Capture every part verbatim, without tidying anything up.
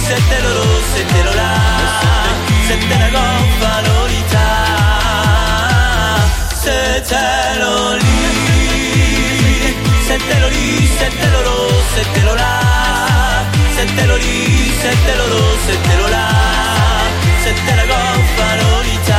c'était Lolo, c'était Lola, c'était la Gonfa Lolita, c'était Loli, c'était Loli, c'était Lolo, c'était Lola, c'était Loli, c'était Lolo, c'était Lola, c'était la Gonfa Lolita.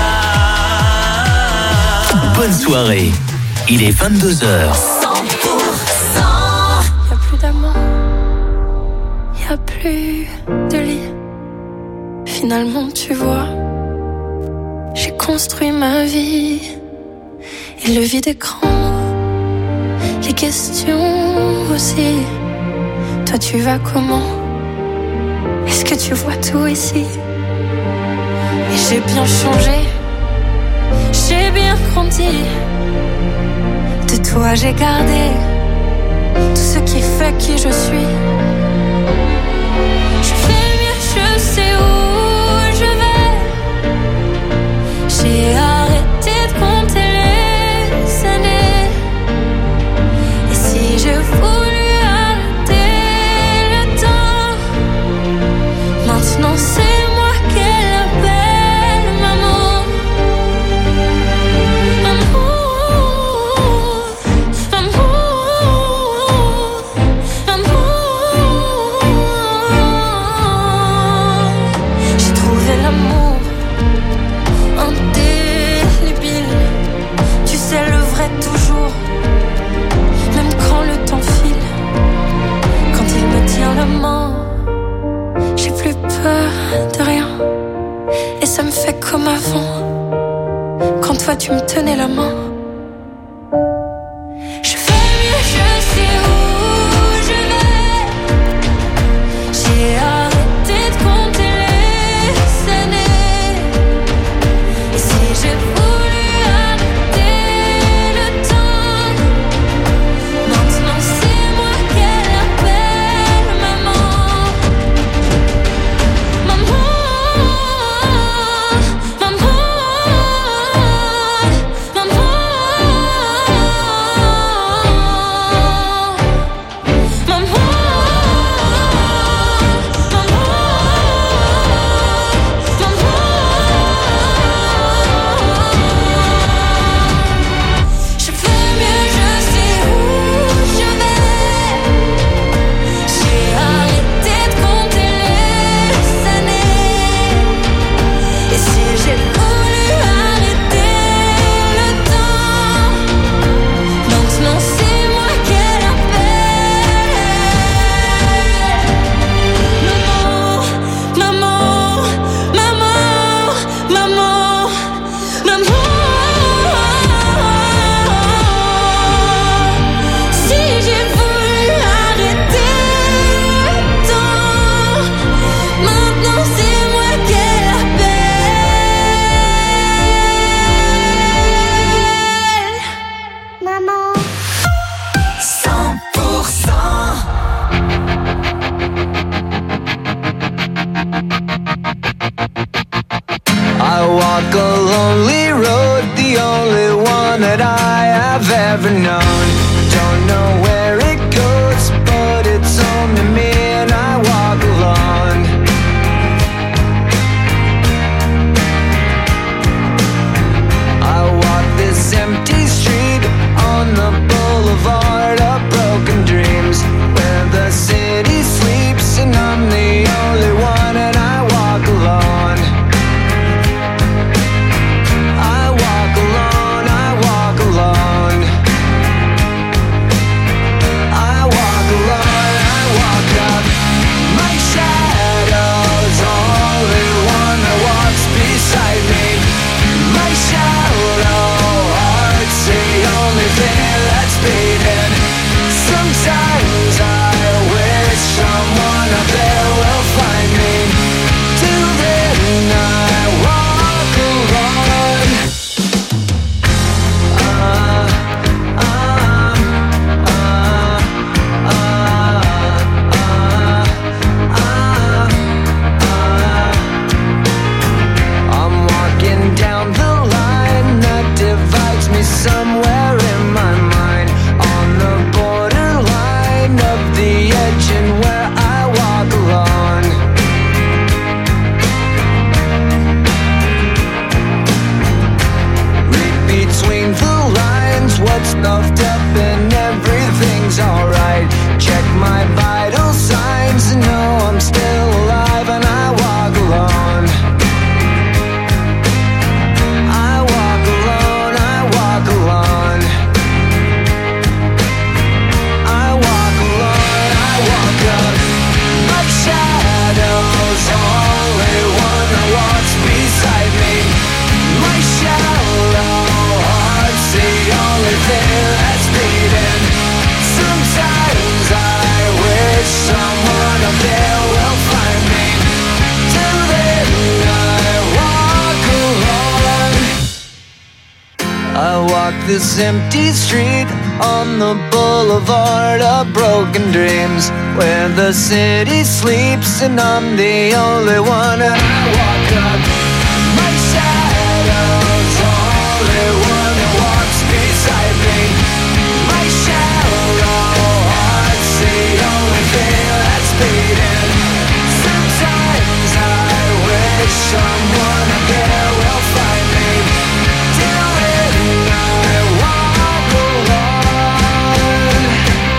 Bonne soirée, il est vingt-deux heures. cent pour cent. Y'a plus d'amour, y'a plus de lit. Finalement tu vois, j'ai construit ma vie. Et le vide écran, les questions aussi. Toi tu vas comment? Est-ce que tu vois tout ici? Et j'ai bien changé, j'ai bien grandi. De toi j'ai gardé tout ce qui fait qui je suis. Je fais mieux, je sais où je vais. J'ai arrêté de compter les années. Et si je voulais arrêter le temps, maintenant c'est moi qu'elle appelle maman. Maman, maman, maman. J'ai trouvé l'amour indélébile. Tu sais le vrai toujours, même quand le temps file. Quand il me tient la main, j'ai plus peur de rien. Et ça me fait comme avant, quand toi tu me tenais la main. Je fais mieux, je sais où je vais. J'ai arrêté de compter les années. Et si j'ai voulu arrêter le temps, maintenant c'est moi qu'elle appelle maman. Maman, maman, maman. shallow heart's the only thing that's beating. Sometimes I wish someone up there will find me. Till then I walk alone. I walk this empty street on the boulevard of broken dreams, where the city sleeps and I'm the only one. And I walk up, my shadow's only one that walks beside me. My shallow heart's the only thing that's beating. Sometimes I wish someone up there will find me. Till then I walk alone.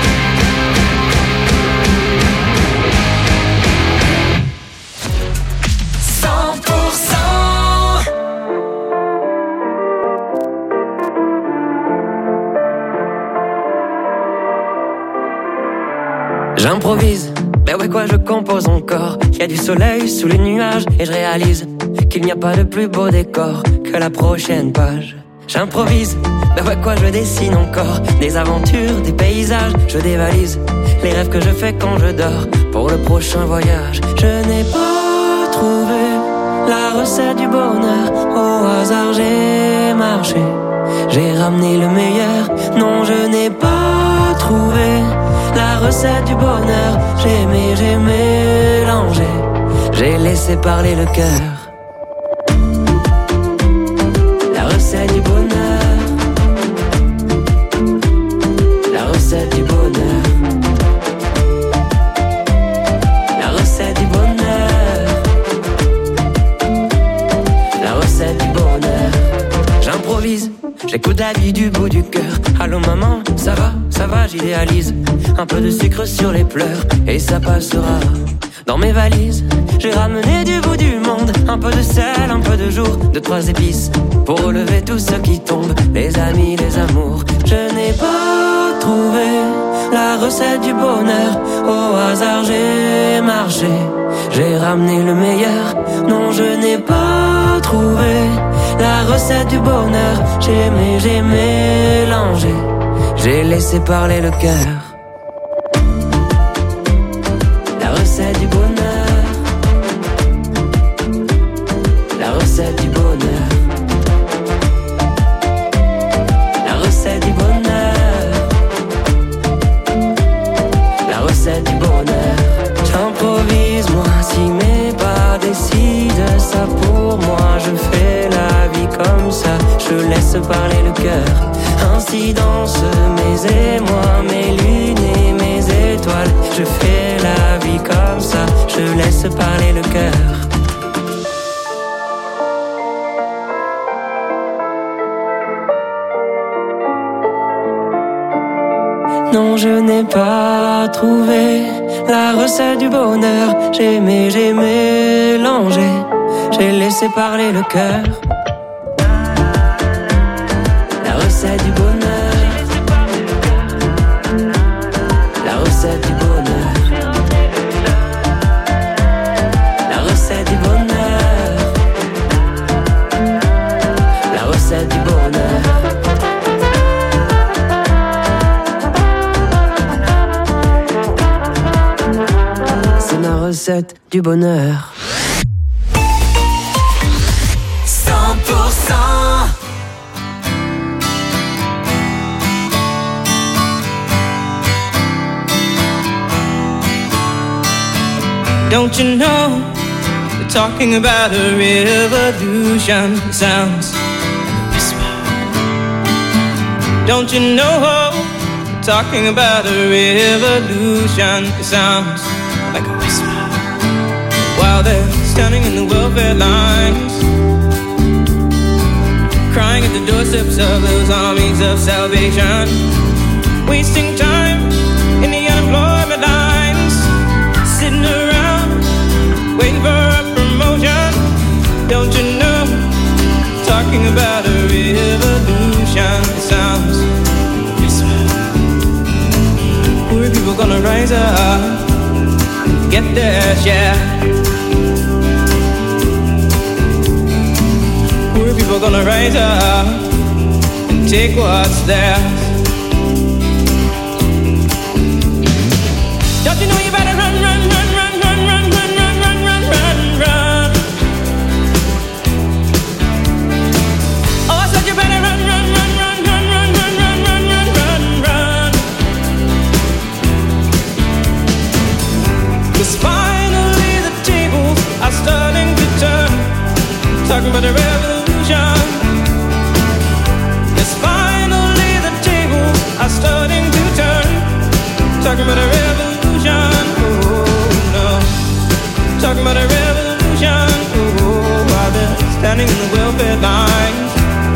cent pour cent. J'improvise, ben ouais quoi je compose encore. Y a du soleil sous les nuages et je réalise qu'il n'y a pas de plus beau décor que la prochaine page. J'improvise, ben ouais quoi je dessine encore des aventures, des paysages, je dévalise les rêves que je fais quand je dors pour le prochain voyage. Je n'ai pas trouvé la recette du bonheur, au hasard j'ai marché, j'ai ramené le meilleur. Non, je n'ai pas trouvé la recette du bonheur, j'ai aimé, j'ai mélangé, j'ai laissé parler le cœur. La recette du bonheur, la recette du bonheur, la recette du bonheur, la recette du bonheur. J'improvise, j'écoute la vie du bout du cœur. Allô maman, ça va, ça va, j'idéalise. Un peu de sucre sur les pleurs et ça passera. Dans mes valises, j'ai ramené du bout du monde un peu de sel, un peu de jour, deux, trois épices pour relever tout ce qui tombe, les amis, les amours. Je n'ai pas trouvé la recette du bonheur, au hasard j'ai marché, j'ai ramené le meilleur. Non, je n'ai pas trouvé la recette du bonheur, j'ai aimé, j'ai mélangé, j'ai laissé parler le cœur. La recette du bonheur, la recette du bonheur, la recette du bonheur, la recette du bonheur. J'improvise moi, si mes pas décident ça pour moi, je fais la vie comme ça, je laisse parler le cœur. Ainsi dansent mes émois, mes lunes et mes étoiles. Je fais la vie comme ça, je laisse parler le cœur. Non, je n'ai pas trouvé la recette du bonheur. J'ai aimé, j'ai mélangé, j'ai laissé parler le cœur. La recette du bonheur, la recette du bonheur, la recette du bonheur, la recette du bonheur. C'est ma recette du bonheur. cent pour cent. Don't you know, they're talking about a revolution. It sounds like a whisper. Don't you know, they're talking about a revolution. It sounds like a whisper. While they're standing in the welfare lines, crying at the doorsteps of those armies of salvation, wasting time in the unemployment lines, sitting around waiting for a promotion. Don't you know, talking about a revolution. It sounds whisper. Poor people gonna rise up, get their share. Poor people we're gonna rise up and take what's theirs. Don't you know you better run, run, run, run, run, run, run, run, run, run, run, run. Oh, I said you better run, run, run, run, run, run, run, run, run, run, run, run. 'Cause finally the tables are starting to turn. Talking about a revolution. Yes, finally the tables are starting to turn. Talking about a revolution. Oh no. Talking about a revolution. Oh, while they're standing in the welfare lines,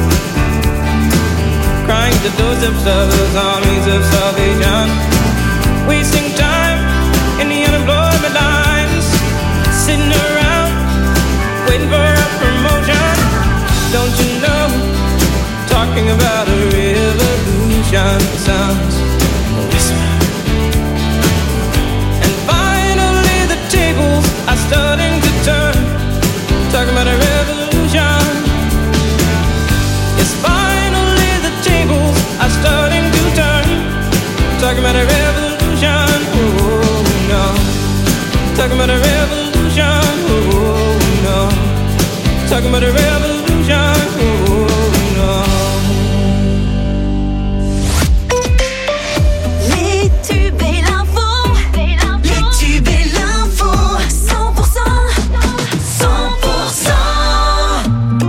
crying at the doorsteps of those armies of salvation, wasting time in the unemployment lines, sitting around waiting for a promotion. Don't you know, talking about a revolution sounds whisper. And finally the tables are starting to turn. Talking about a revolution. Yes, finally the tables are starting to turn. Talking about a revolution. Oh no. Talking about a revolution. Oh no. Talking about a revolution. Oh no. Les tubes et l'info. Les tubes et l'info. cent pour cent. cent pour cent.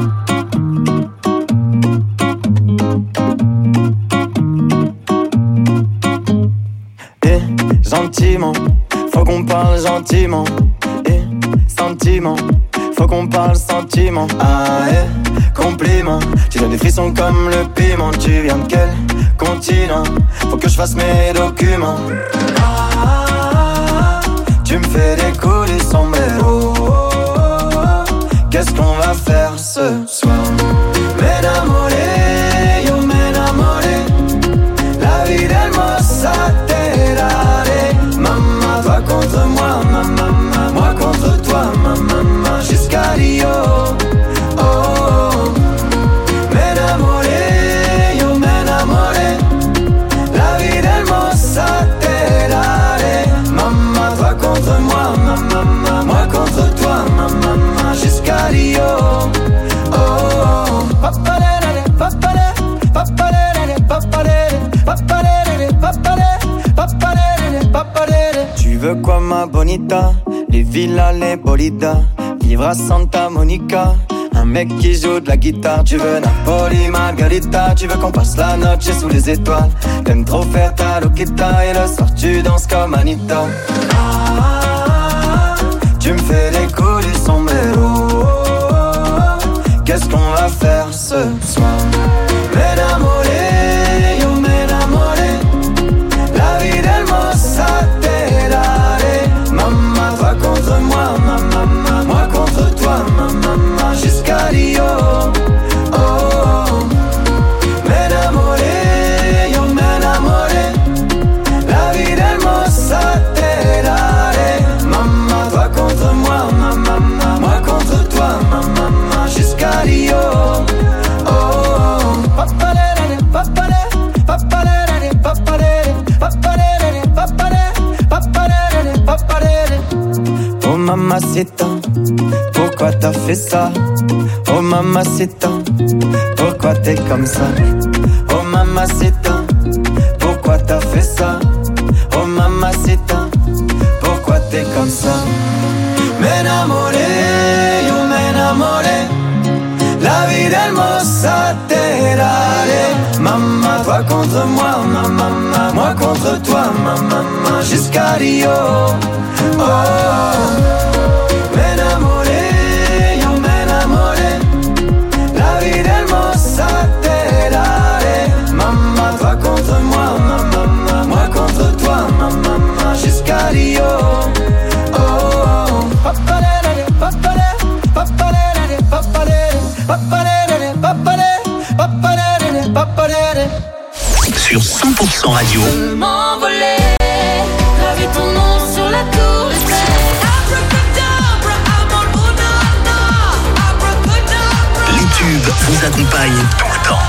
Et gentiment, faut qu'on parle gentiment. Et sentiment, faut qu'on parle sentiment. Ah et compliment, tu donnes des frissons comme le piment. Tu viens de quel continent? Faut que je fasse mes documents. Ah, tu me fais des coups du sombrero. Qu'est-ce qu'on va faire ce soir? M'enamoré, yo m'enamoré. La vie d'hermosa te daré. Maman, toi contre moi, maman, moi contre toi, maman, jusqu'à Rio. Oh, oh. M'enamoré, yo m'enamoré. La vie d'hermosa te daré. Maman, toi contre moi, maman, moi contre toi, maman, jusqu'à Rio. Oh, oh. Papalere, papalere, papalere, papalere, papalere, papalere, papalere, papalere. Tu veux quoi ma bonita? Les villas, les bolidas, vivre à Santa Monica. Un mec qui joue de la guitare. Tu veux Napoli, Margarita. Tu veux qu'on passe la noche sous les étoiles. T'aimes trop faire ta loquita. Et le soir tu danses comme Anita. Ah, tu me fais des coups du sombrero. Qu'est-ce qu'on va faire ce soir? M'enamoré, yo m'enamoré. La vie d'hermosa te daré. Maman, toi contre moi, maman, moi contre toi, maman, jusqu'à Rio. Oh, oh. M'enamoré, yo m'enamoré. La vie d'hermosa te daré. Maman, toi contre moi, maman, moi contre toi, maman, jusqu'à Rio. Oh, oh. Papalere, papalere, papalere, papalere, papalere, papalere, papalere, papalere. Oh mamacita, pourquoi t'as fait ça? Oh mamacita, pourquoi t'es comme ça? Oh mamacita, pourquoi t'as fait ça? Oh mamacita, pourquoi t'es comme ça? M'enamoré, yo m'enamoré. La vie d'hermosa te daré. Maman, toi contre moi, maman, moi contre toi, maman, jusqu'à Rio. Oh, m'enamoré, yo m'enamoré. La vie d'hermosa te daré. Maman, toi contre moi, maman, moi contre toi, maman, jusqu'à Rio. Oh, papalere, papalere, papalere, papalere, papalere, papalere, papalere, papalere. Sur cent pour cent Radio. Je m'envolais, graver ton nom sur la tour Eiffel. Abracadabra. vous accompagne tout le temps.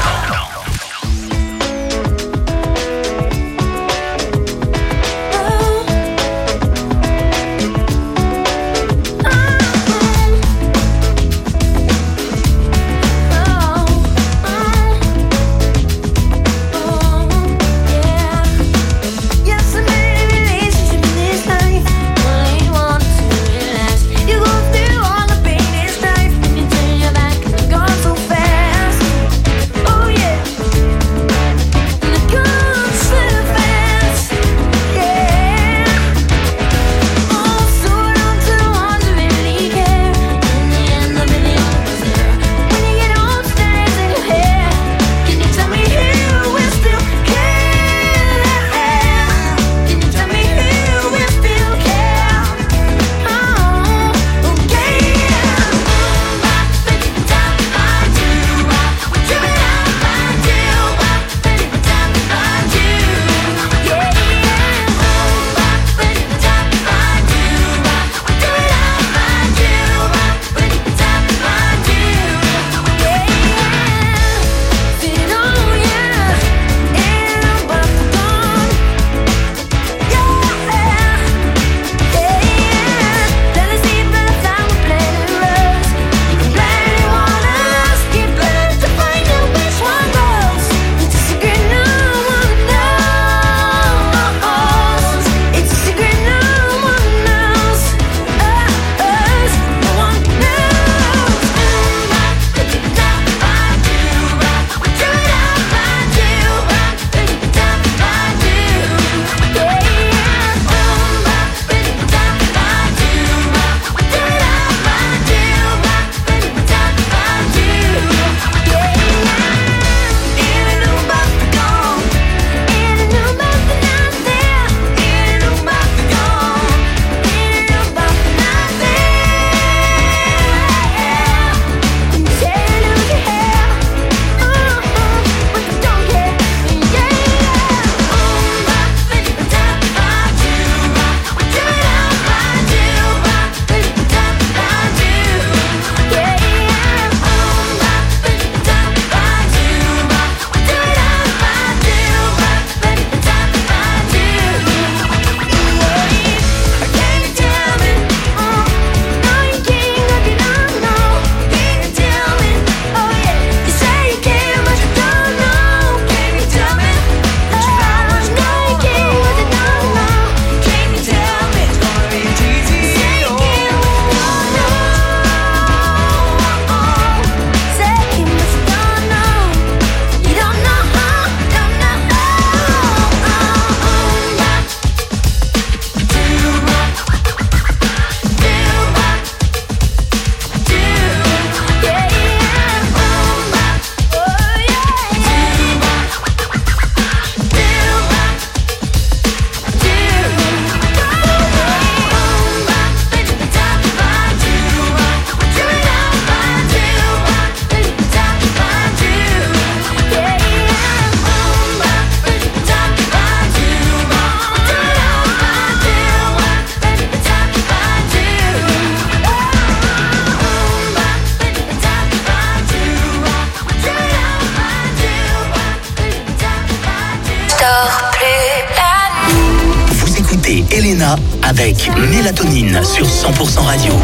Elena avec Mélatonine sur cent pour cent Radio.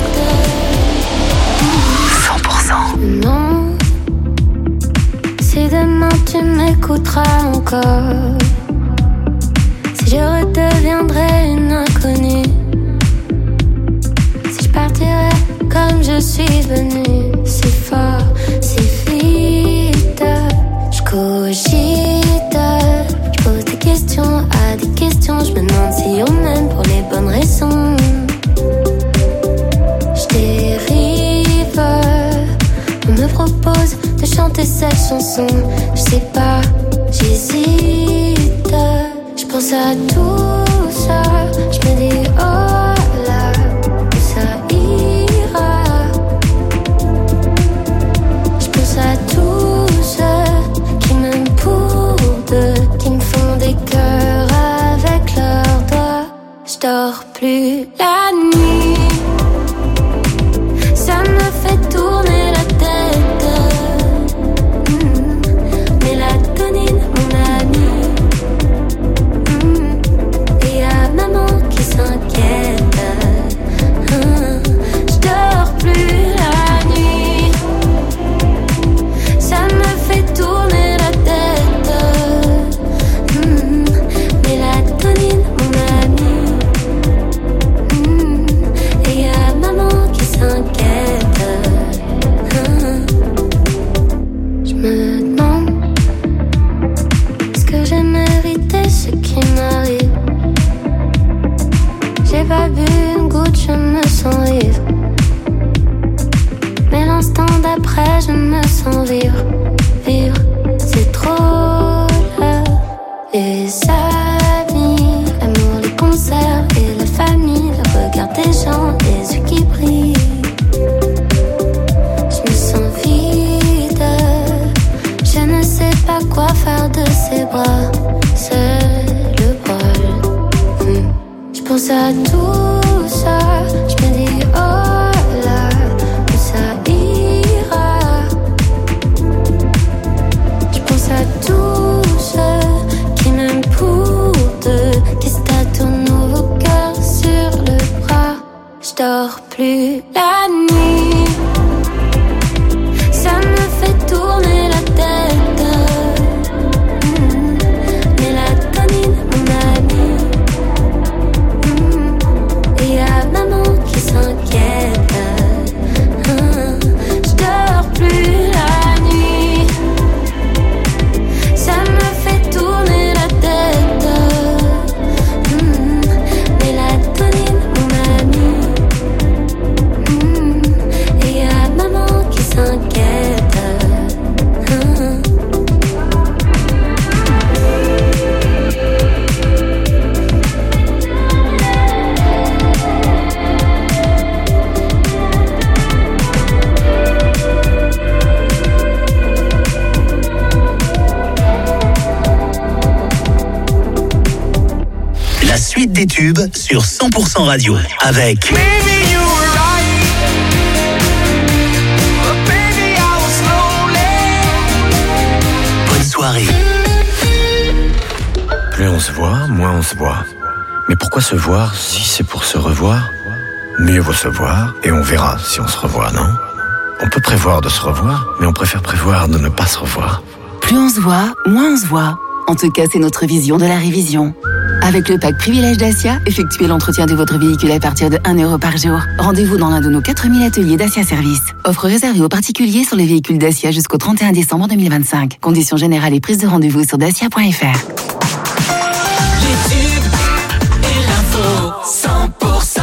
cent pour cent. Non, si demain tu m'écouteras encore, si je redeviendrai une inconnue, si je partirai comme je suis venue, si fort, si vite, je cogite, je pose des questions à des questions, je me demande si on aime pour les bonnes raisons. Je dérive, on me propose de chanter cette chanson, je sais pas, j'hésite, je pense à tout ça, je me dis oh là, ça ira, je pense à tous ceux qui m'aiment pour deux, qui me font des cœurs avec leurs doigts, je dors plus la nuit, ça me fait tourner la tête, à tout ça, je me dis oh là, où ça ira. Je pense à tous ceux qui m'aiment pour deux, qui se tâtonnent nouveau cœur sur le bras. Je dors plus la nuit, ça me fait tourner la tête. Mmh. Mélatonine, mon ami. Mmh. Et y'a maman qui s'inquiète. Mmh. Je dors plus la nuit, ça me fait tourner la tête. Mmh. Mélatonine, mon ami. Mmh. Et y'a maman qui s'inquiète. Mmh. La suite des tubes sur cent pour cent Radio avec Maybe you were right, but baby I was lonely. Bonne soirée. Plus on se voit, moins on se voit. Mais pourquoi se voir si c'est pour se revoir? Mieux vaut se voir et on verra si on se revoit, non? On peut prévoir de se revoir, mais on préfère prévoir de ne pas se revoir. Plus on se voit, moins on se voit. En tout cas, c'est notre vision de la révision. Avec le pack Privilège Dacia, effectuez l'entretien de votre véhicule à partir de un euro par jour. Rendez-vous dans l'un de nos quatre mille ateliers Dacia Service. Offre réservée aux particuliers sur les véhicules Dacia jusqu'au trente et un décembre deux mille vingt-cinq. Conditions générales et prise de rendez-vous sur dacia point f r. Les tubes et l'info cent pour cent.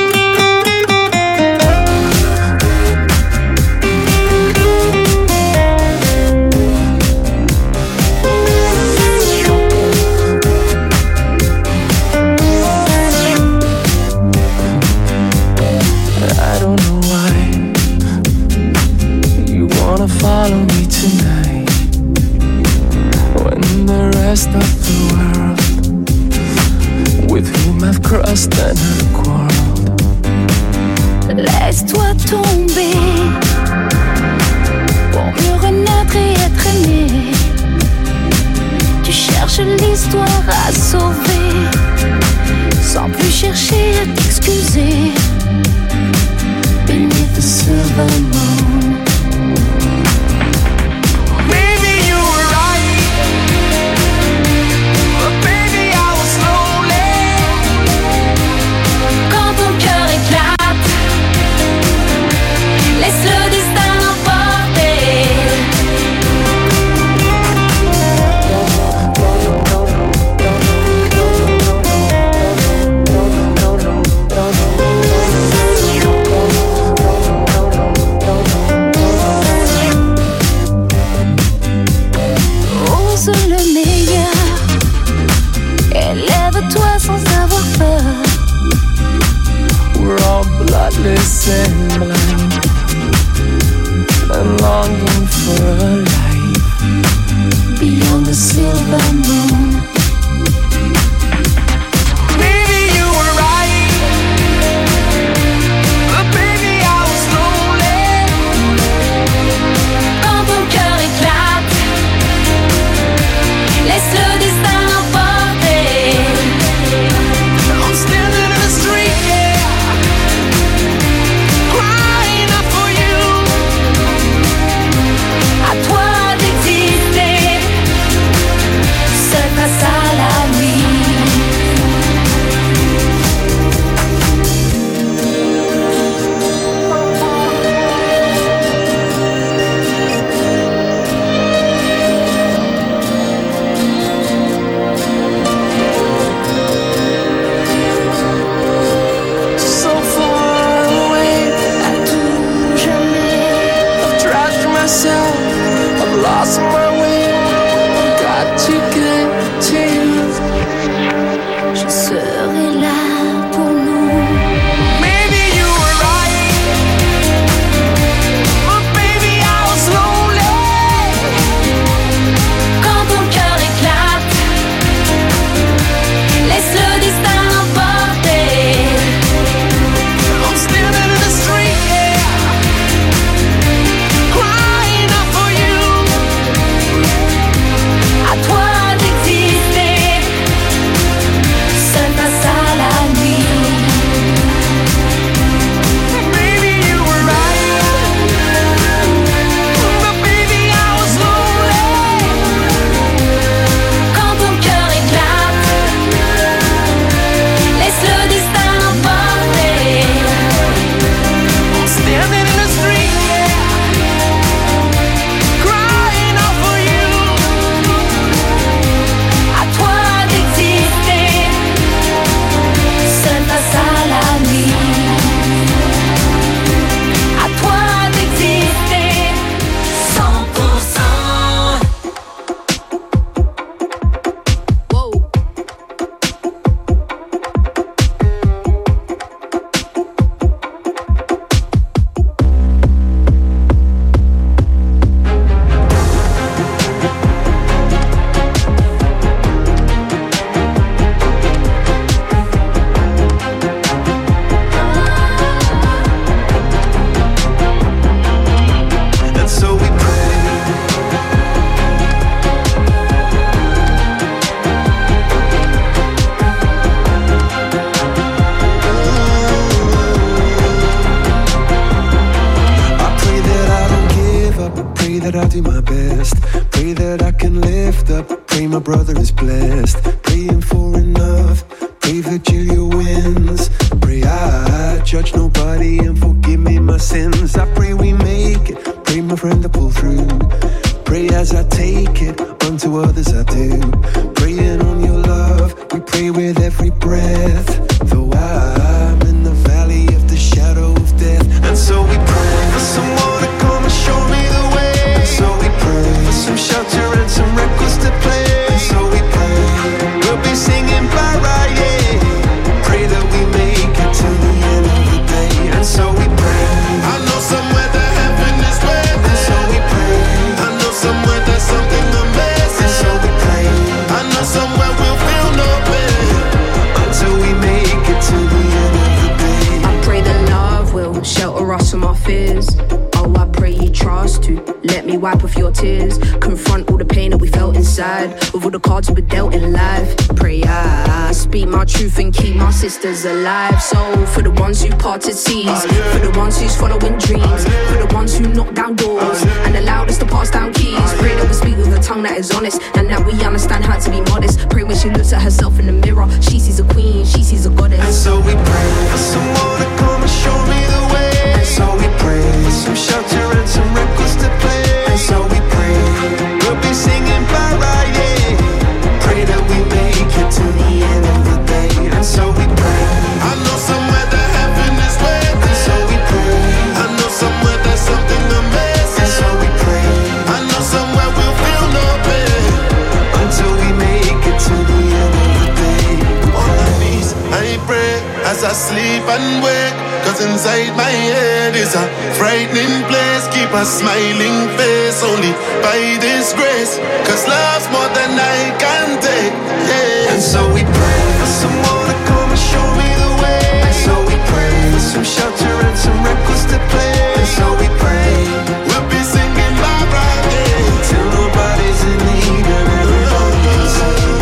I don't know why you wanna follow me tonight when the rest of the world with whom I've crossed and have quarreled. Laisse-toi tomber pour mieux renaître et être aimé. Tu cherches l'histoire à sauver sans plus chercher à t'excuser. Beneath the silver moon, Maybe you were right, but baby I was lonely. quand ton cœur éclate, laisse le destin l'emporter. that I'll do my best. Pray that I can lift up. Pray my brother is blessed. Praying for enough. Pray Virgilia wins. Pray I judge nobody and forgive me my sins. I pray we make it. Pray my friend to pull through. Pray as I take it, unto others I do. Praying on your love, we pray with every breath. Though I'm in the valley of the shadow of death. And so we pray for someone to come and show me the way. And so we pray for some shelter and some records to play. And so we pray, we'll be singing bye-bye, yeah. Pray that we make it to the end of the day. And so we pray, I know somewhere that heaven is waiting. And so we pray, I know somewhere there's something amazing. And so we pray, I know somewhere we'll feel no pain until we make it to the end of the day. I pray that love will shelter us from our fears. Oh, I pray you trust to let me wipe off your tears. Confront all the pain that we felt inside with all the cards we were dealt in life. Pray I speak my truth and keep my sisters alive. So for the ones who parted seas, for the ones who's following dreams, for the ones who knock down doors and allowed us to pass down keys. Pray that we speak with a tongue that is honest and that we understand how to be modest. Pray when she looks at herself in the mirror, she sees a queen, she sees a goddess. And so we pray for someone to come and show me the way. And so we pray for some shelter and some records to play. And so we pray, we'll be singing bye-bye, yeah. Pray that we make it to the end of the day. And so we pray, I know somewhere that heaven is waiting. And so we pray, I know somewhere there's something amazing. And so we pray, I know somewhere we'll feel no pain until we make it to the end of the day. On my knees, I pray as I sleep and wake. Cause inside my head is a frightening place. Keep a smiling face only by this grace. Cause love's more than I can take, yeah. And so we pray for someone to come and show me the way. And so we pray for some shelter and some records to play. And so we pray, we'll be singing bye-bye, yeah. Till nobody's in need and everybody's in.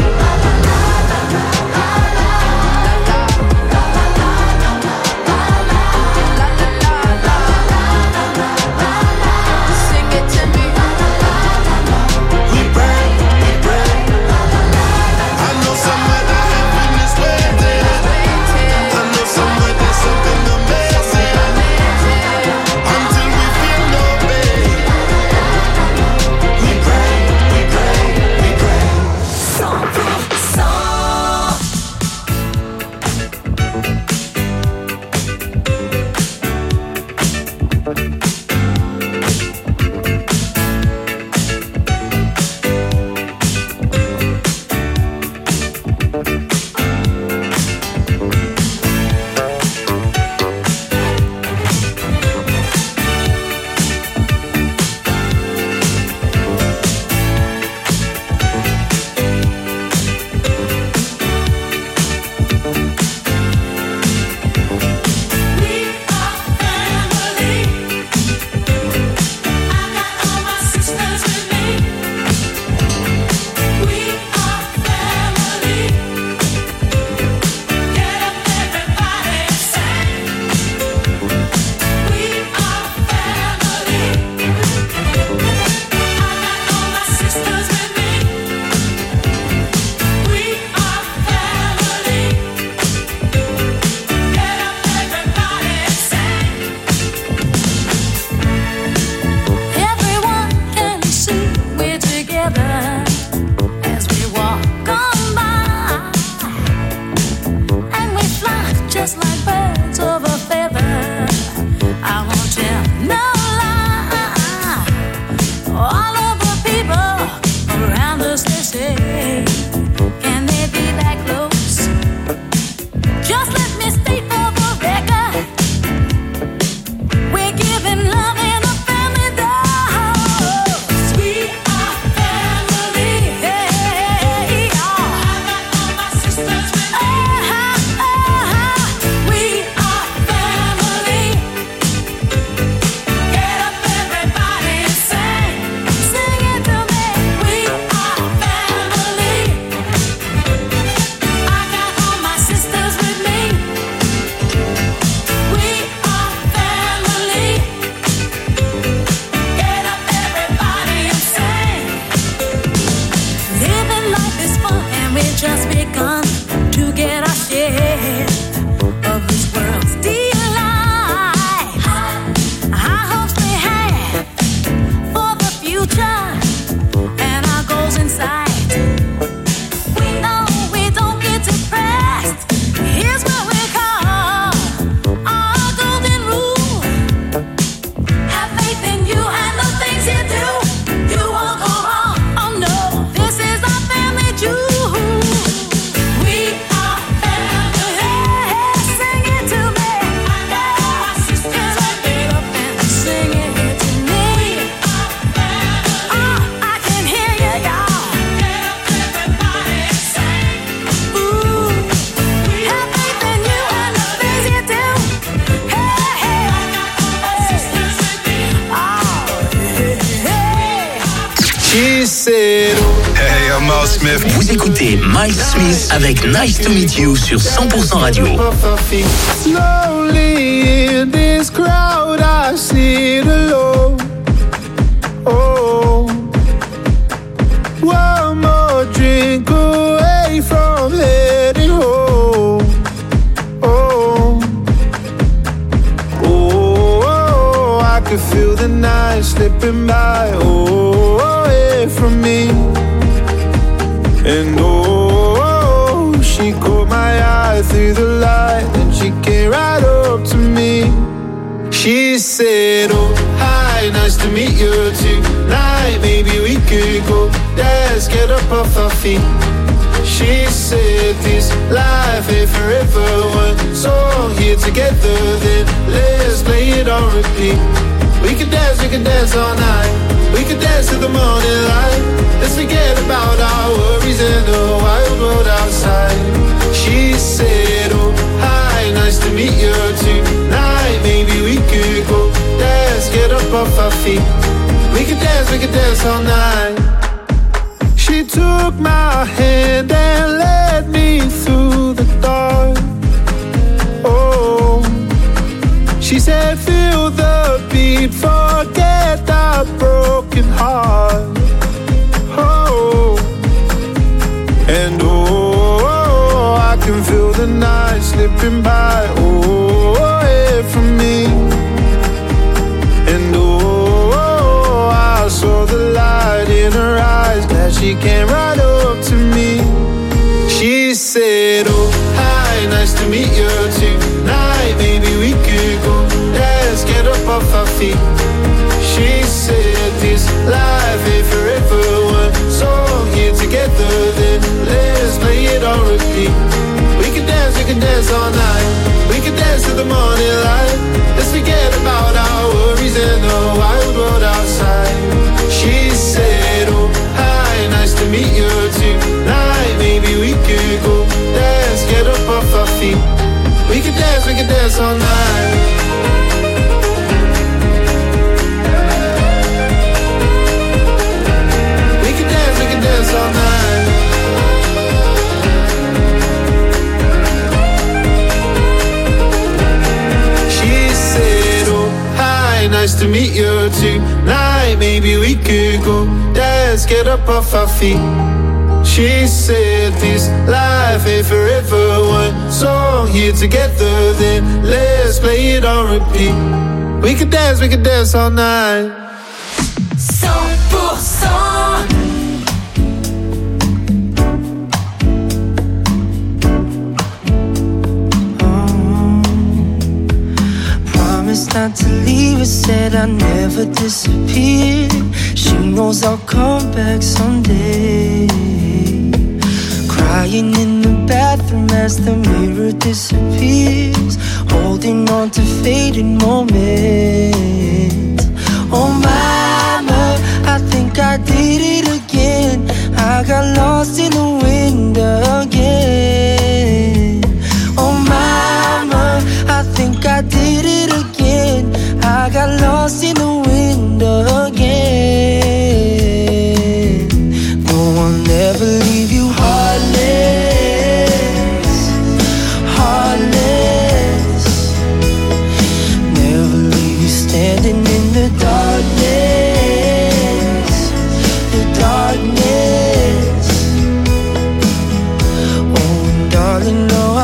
She said, oh. Hey, I'm Miles Smith. Vous écoutez Miles Smith avec Nice to Meet You sur cent pour cent Radio. Slowly in this crowd I sit alone. Oh, one more drink away from heading home. Oh, oh, I can feel the night slipping by. Oh, away from me. And oh, she caught my eye through the light, and she came right up to me. She said, oh, hi, nice to meet you tonight. Maybe we could go dance, get up off our feet. She said, this life ain't forever. One song here together, then let's play it on repeat. We can dance, we can dance all night. We can dance till the morning light. Let's forget about our worries and the wild world outside. She said, oh, hi, nice to meet you tonight. Maybe we could go dance, get up off our feet. We can dance, we can dance all night. She took my hand and led me through the dark. Oh, she said, feel the beat, forget our broken heart. Oh, and oh, I can feel the night slipping by. Oh, away from me. And oh, I saw the light in her eyes. Glad she came right up to me. She said, oh, hi, nice to meet you tonight. Maybe we could go dance, get up off our feet. She said, this life ain't forever. One song here together, then let's play it on repeat. We can dance, we can dance all night. We can dance till the morning light. Let's forget about our worries and the wild world outside. She said, oh, hi, nice to meet you tonight. Maybe we could go dance, get up off our feet. We can dance, we can dance all night. We can dance, we can dance all night. She said, oh, hi, nice to meet you tonight. Maybe we could go dance, get up off our feet. She said, this life ain't forever. One song here together, then let's play it on repeat. We can dance, we can dance all night. cent pour cent. Promised not to leave her, said I'd never disappear. She knows I'll come back someday. Crying in the bathroom as the mirror disappears, holding on to fading moments. Oh mama, I think I did it again. I got lost in the wind again. Oh mama, I think I did it again. I got lost in the wind again. No, I'll never leave you heartless, heartless. Never leave you standing in the darkness, the darkness. Oh, darling, no, I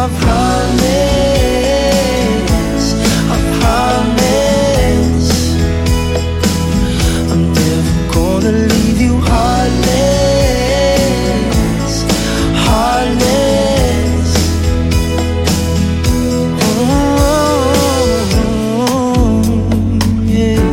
promise, I promise, I'm never gonna leave you heartless, heartless. Oh, yeah.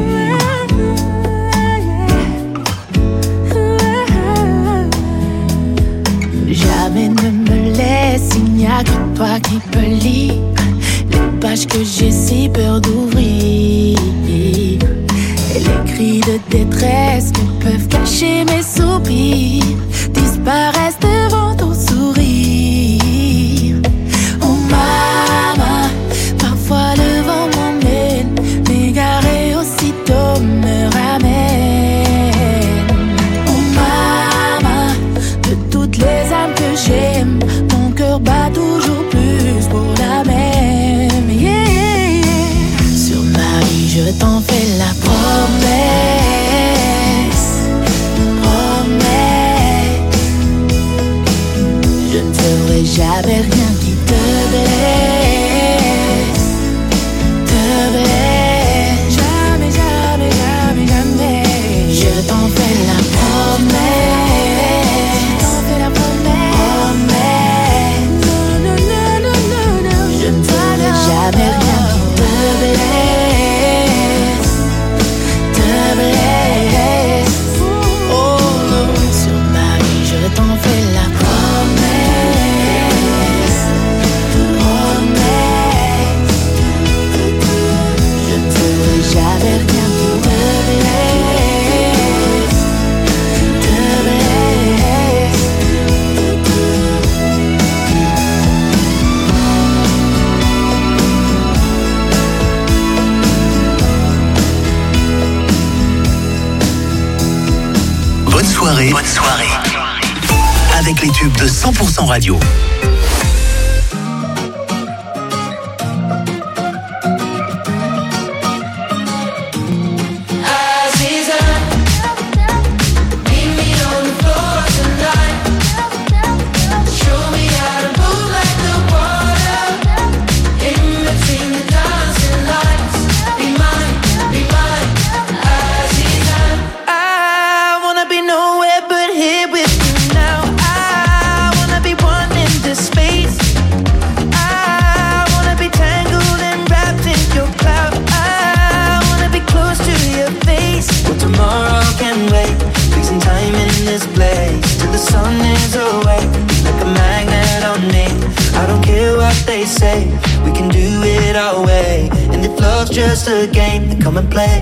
Jamais ne me laisse, il n'y a que toi qui peux lire les pages que j'ai si peur d'ouvrir. Et les cris de détresse que peuvent cacher mes soupirs disparaissent devant ton sourire. Oh mama, parfois le vent m'emmène, m'égarer aussitôt me ramène. Oh la promesse, promesse. Je ne ferai jamais rien qui te blesse, te blesse. Jamais, jamais, jamais, jamais. Je t'en fais la promesse, je t'en fais la promesse, promesse. Non, non, non, non, non, non. Je ne ferai jamais rien qui te blesse, te blesse. Oh non, sur ma vie, je t'en fais la promesse, promesse. Je ne ferai jamais rien qui te blesse, te blesse. Bonne soirée. Bonne soirée. Avec les tubes de cent pour cent radio. I wanna be nowhere but here with you now. I wanna be one in this space. I wanna be tangled and wrapped in your cloud. I wanna be close to your face. Well, tomorrow can wait. Freezing time in this place till the sun is away. Like a magnet on me. I don't care what they say. We can do it our way. And if love's just a game, then come and play.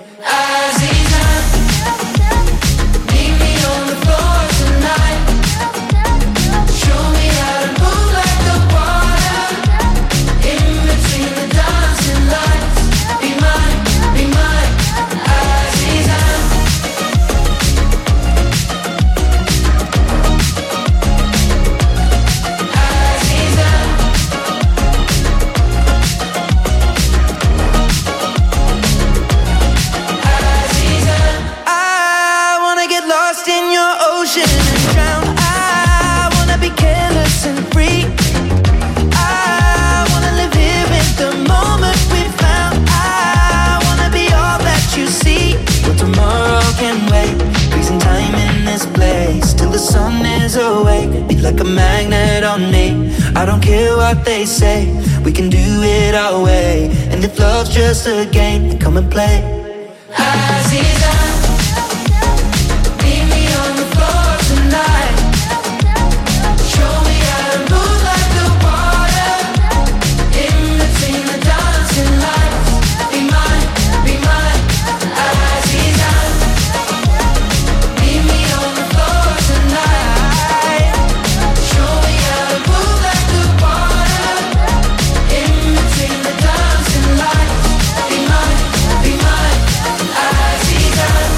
I wanna get lost in your ocean and drown. I wanna be careless and free. I wanna live here in the moment we found. I wanna be all that you see. Well, tomorrow can wait. Freezing time in this place till the sun is awake. Be like a magnet on me. I don't care what they say. We can do it our way. And if love's just a game, then come and play. Be mine, be mine, I see that.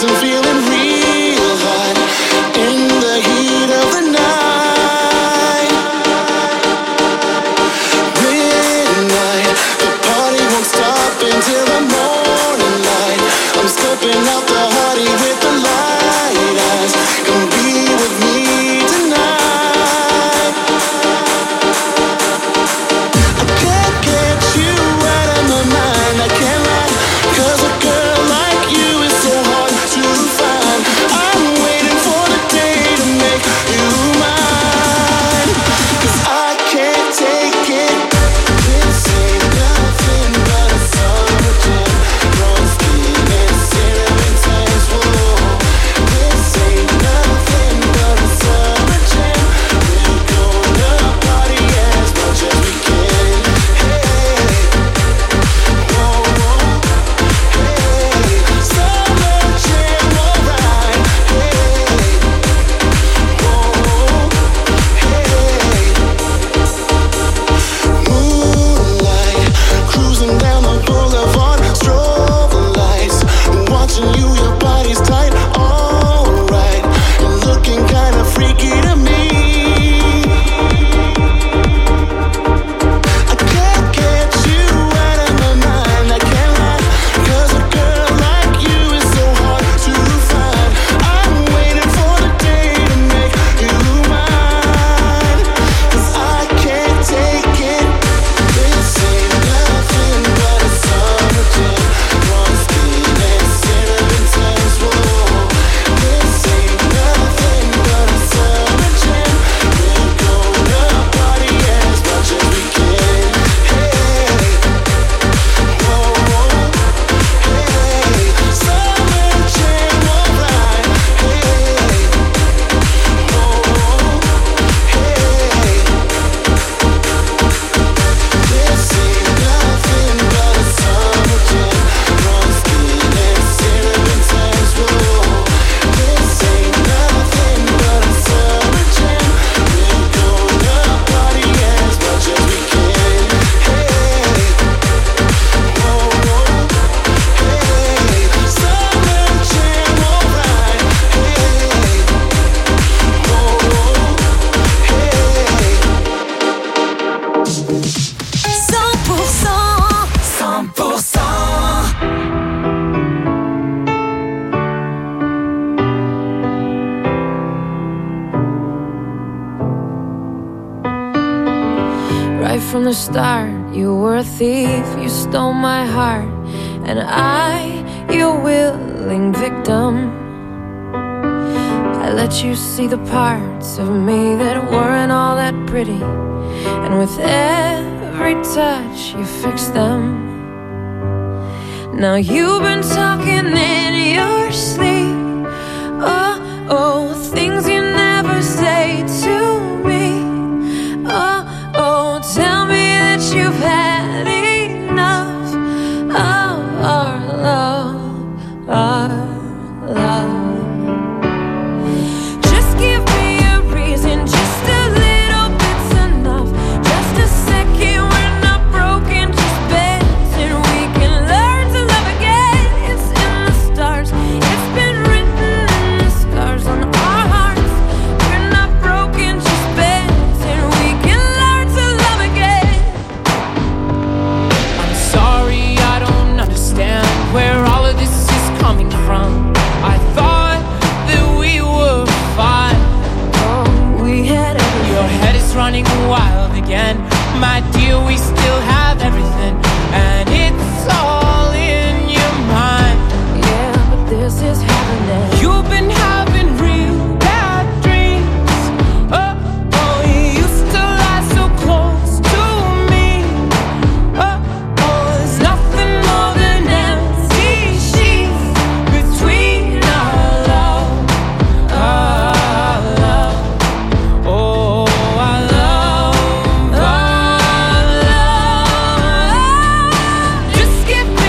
and feeling real hot in the heat of the night. Midnight, the party won't stop until the morning light. I'm scoping out the party with the light eyes. Come be with me tonight. I can't get you out of my mind, I can't lie, 'cause a girl like you is so hard to find. I'm waiting for the day to make you mine, 'cause I can't take it. This ain't nothing but a summer jam. Raw skin and cinnamon tans, whoa. This ain't nothing but a summer jam. We're gonna party as much as we can. Hey, whoa, whoa. Hey, summer jam, alright. Hey, whoa, hey. Moonlight, cruising down the boulevard, strobe lights, watching you, your body's tight, alright, you're looking kinda freaky to me. I can't get you out of my mind, I can't lie, 'cause a girl like you is so hard to find. I'm waiting for the day to make you mine, 'cause I can't take it. This ain't nothing but a summer jam. Raw skin and cinnamon tans, whoa. This ain't nothing but a summer jam. We're gonna party as much as we can. Hey, whoa, whoa. Hey, summer jam, alright. Hey, whoa, whoa. Hey, this ain't nothing but a summer jam. Raw skin and cinnamon tans, whoa. This ain't nothing but a summer jam. We're gonna party as much as we can. Hey, whoa, whoa. Hey, summer jam, alright. Hey, whoa, whoa. Hey. cent pour cent, cent pour cent. Right from the start, you were a thief, you stole my heart, and I, your willing victim. I let you see the parts of me that weren't all that pretty, and with every touch you fixed them. Now you've been talking in your sleep, oh, oh, things you never say to me. Oh, oh, tell me that you've had enough of our love, our love. Just give me a reason, just a little bit's enough. Just a second, we're not broken, just bends, and we can learn to love again. It's in the stars, it's been written in the scars on our hearts. We're not broken, just bends, and we can learn to love again. I'm sorry, I don't understand where all of this is coming from. I thought that we were fine. Oh, we had everything. Your head is running wild again. My dear, we still have everything, and it's all in your mind. Yeah, but this is happening. You've been having real bad dreams. Oh, oh, you used to lie so close to me. Oh, oh, there's nothing more than empty sheets between our love, our love. Oh, our love, our love. Just give me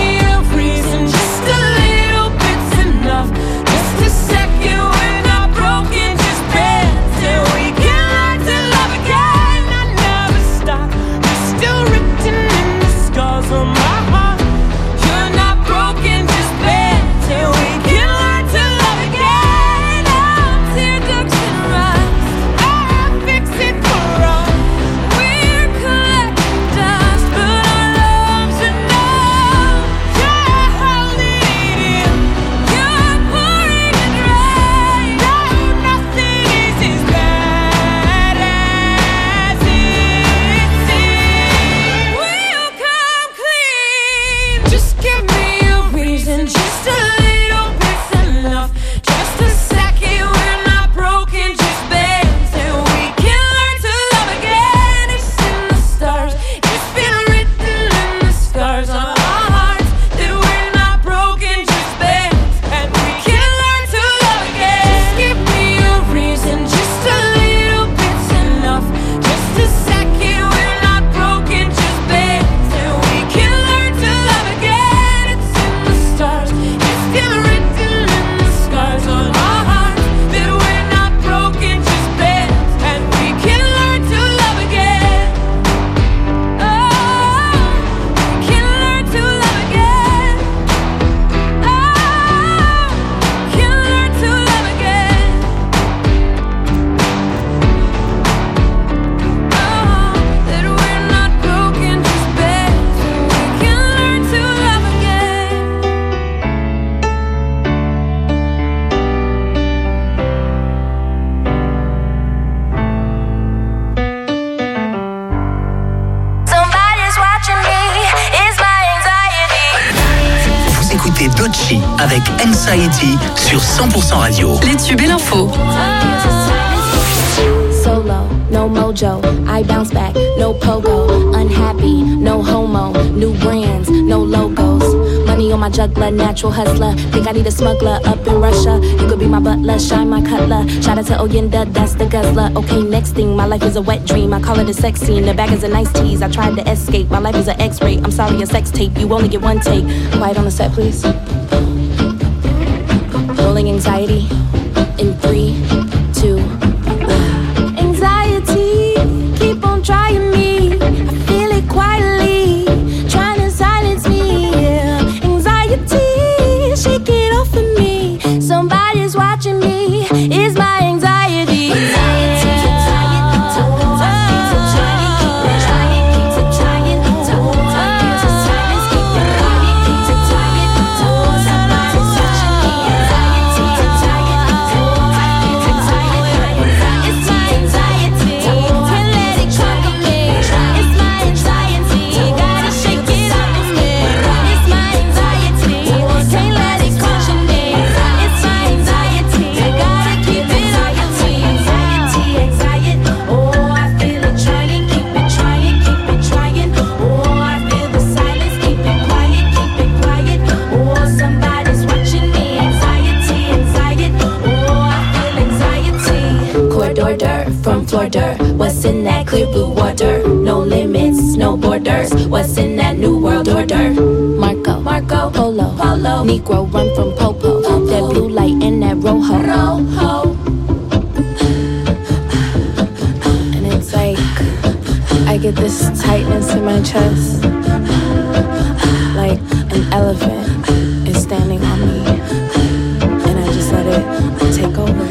écoutez Doechii avec Anxiety sur cent pour cent Radio. Les tubes et l'info. Solo, no mojo, I bounce back, no pogo, unhappy, no homo, new brands, no logos, money on my juggler, natural hustler, think I need a smuggler up in Russia, you could be my butler, shine my cutler, shout out to Oyenda, that's the guzzler, okay next thing, my life is a wet dream, I call it a sex scene, the bag is a nice tease, I tried to escape, my life is an x-ray, I'm sorry a sex tape, you only get one take, quiet on the set please, rolling anxiety, in three, two, keep on trying me, I feel it quietly, trying to silence me, yeah. Anxiety, shake it off of me, somebody's watching me, it's my anxiety. Anxiety, what's in that clear blue water? No limits, no borders. What's in that new world order? Marco, Marco, Polo, Polo, Negro run from Popo. Popo. That blue light and that rojo, rojo. And it's like I get this tightness in my chest, like an elephant is standing on me, and I just let it take over.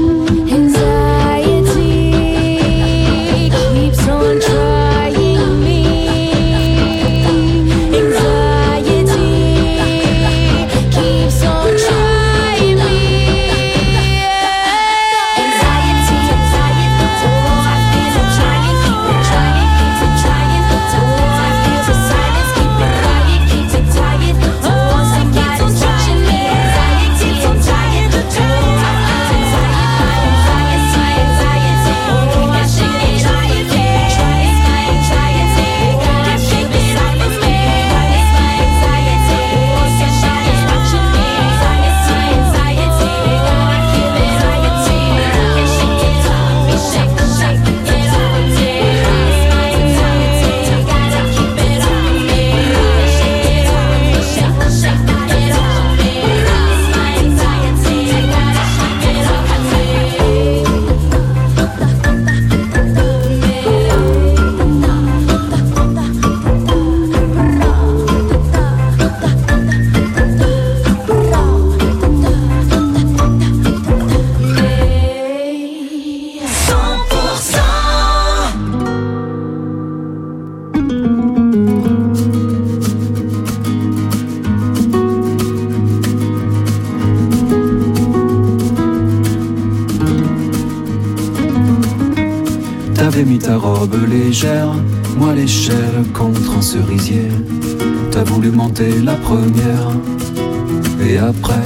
T'avais mis ta robe légère, moi l'échelle contre un cerisier. T'as voulu monter la première, et après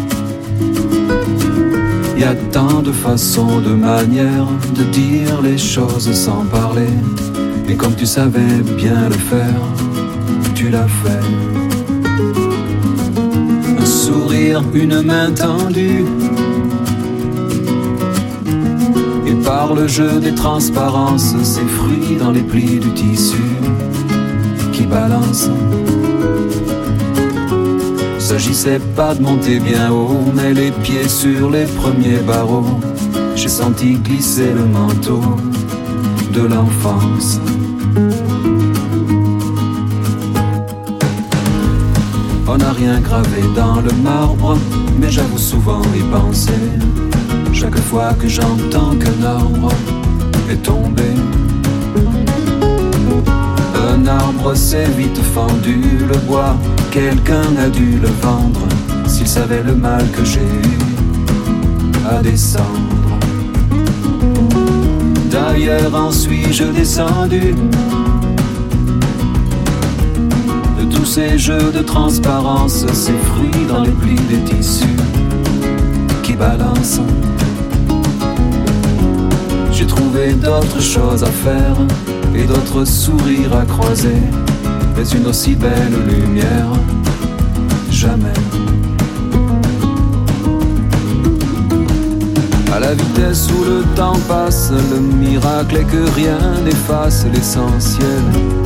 y a tant de façons, de manières de dire les choses sans parler. Et comme tu savais bien le faire, tu l'as fait. Un sourire, une main tendue, et par le jeu des transparences, ces fruits dans les plis du tissu qui balancent. S'agissait pas de monter bien haut, mais les pieds sur les premiers barreaux. J'ai senti glisser le manteau de l'enfance. On n'a rien gravé dans le marbre, mais j'avoue souvent y penser. Chaque fois que j'entends qu'un arbre est tombé. Un arbre s'est vite fendu, le bois, quelqu'un a dû le vendre. S'il savait le mal que j'ai eu à descendre. D'ailleurs en suis-je descendu, tous ces jeux de transparence, ces fruits dans les plis des tissus qui balancent. J'ai trouvé d'autres choses à faire et d'autres sourires à croiser, mais une aussi belle lumière, jamais. À la vitesse où le temps passe, le miracle est que rien n'efface l'essentiel.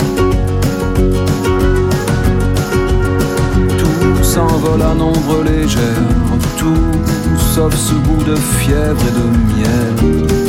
Tout s'envole à nombre légère, tout sauf ce goût de fièvre et de miel.